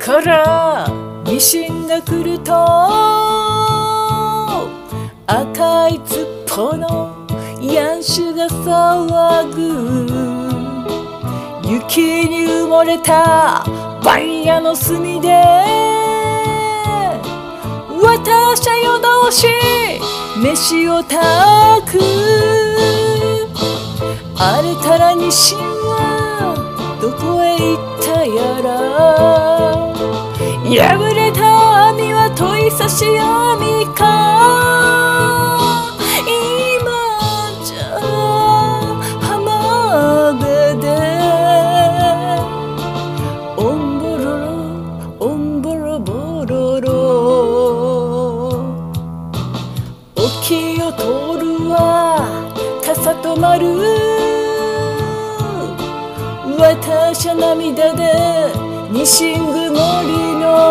からニシンが来ると赤いつっぽのヤンシュが騒ぐ。雪に埋もれた番屋の隅で私は夜通し飯を炊く。あれたらニシンはどこへ行ったやら。破れた網は問い差し網か。今じゃ浜辺でオンボロロオンボロボロロ。沖を通るは傘と丸。私は涙でニシン曇りの